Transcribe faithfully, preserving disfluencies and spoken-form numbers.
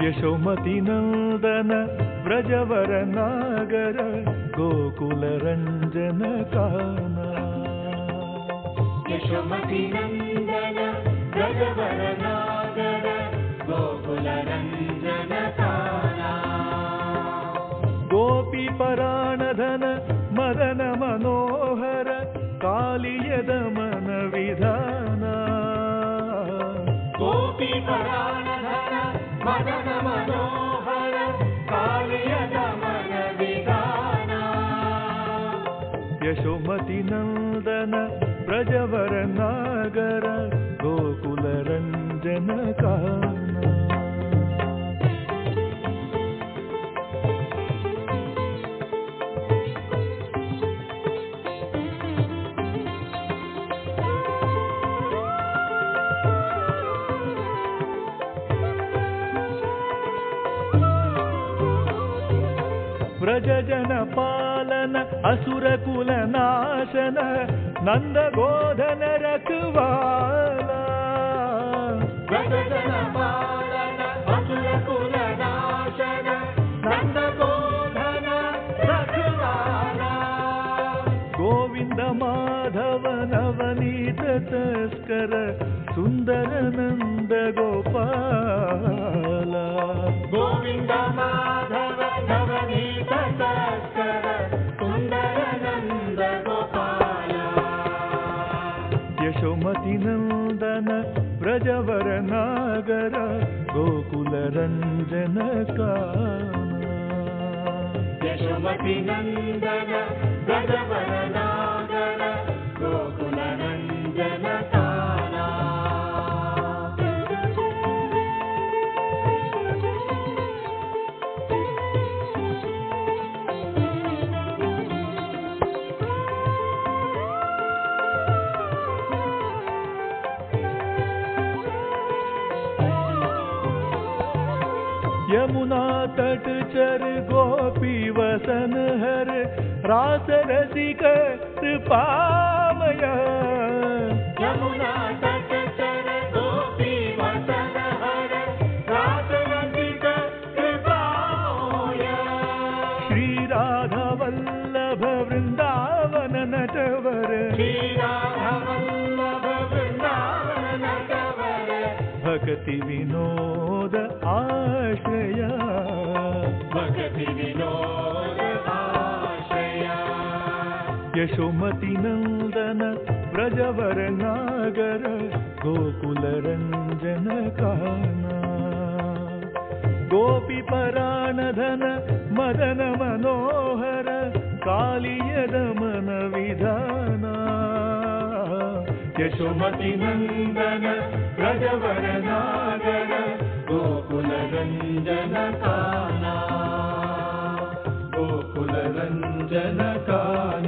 ಯಶೋಮತಿ ನಂದನ ವ್ರಜವರ ನಾಗರ ಗೋಕುಲ ರಂಜನ ಕಾನ. ಯಶೋಮತಿ ನಂದನ ವ್ರಜವರ ನಾಗರ ಗೋಕುಲ ರಂಜನ ಕಾನ. ಗೋಪಿ ಪರಾಣಧನ ಮದನ ಮನೋಹರ ಕಾಲಿಯದ ಮನ ವಿಧಾನ. ಗೋಪಿ ಪರಾಣಧನ ಮದನ ಮನೋಹರ ಕಾಲಿಯದ ಮನ ವಿಧಾನ. ಯಶೋಮತಿ ನಂದನ ಬ್ರಜವರ ನಾಗರ ಗೋಕುಲ ರಂಜನ ಕಾನ. ವ್ರಜ ಜನ ಪಾಲನ ಅಸುರ ಕುಲ ನಾಶನ ನಂದ ಗೋಧನ ರಖವಾಲ. ವ್ರಜ ಜನ ಪಾಲನ ಅಸುರ ಕುಲ ನಾಶನ ನಂದ ಗೋಧನ ರಖವಾಲ. ಗೋವಿಂದ ಮಾಧವ ನವನೀತ ತಸ್ಕರ ಸುಂದರ ನಂದ ಗೋಪಾಲ. ಗೋವಿಂದ ಮಾಧವ ನವನೀತ ತಸ್ಕರ ಸುಂದರ ನಂದ ಗೋಪಾಲ. ಯಶೋಮತಿ ನಂದನ ವ್ರಜವರ ನಾಗರ ಗೋಕುಲ ರಂಜನ ಕಾನ. ಯಶೋಮತಿ ನಂದನ ವ್ರಜವರ ನಾಗರ ಗೋಕುಲ ರಂಜನ ಕಾನ. यमुना तट चर गोपी वसन हर रास रसिक कृपामय. यमुना तट चर गोपी वसन हर रास रसिक कृपामय. श्री राधा वल्लभ वृंदावन नटवर. श्री राधा वल्लभ वृंदावन नटवर. भक्ति विनोद आश्रय. भक्ति विनोद आश्रय. यशोमति नंदन व्रजवर नागर गोकुल रंजन काना. गोपी पराणधन मदन मनोहर कालियद मन विधान. यशोमति नंदन व्रजवर नागर गोकुल रंजन काना. गोकुल रंजन काना.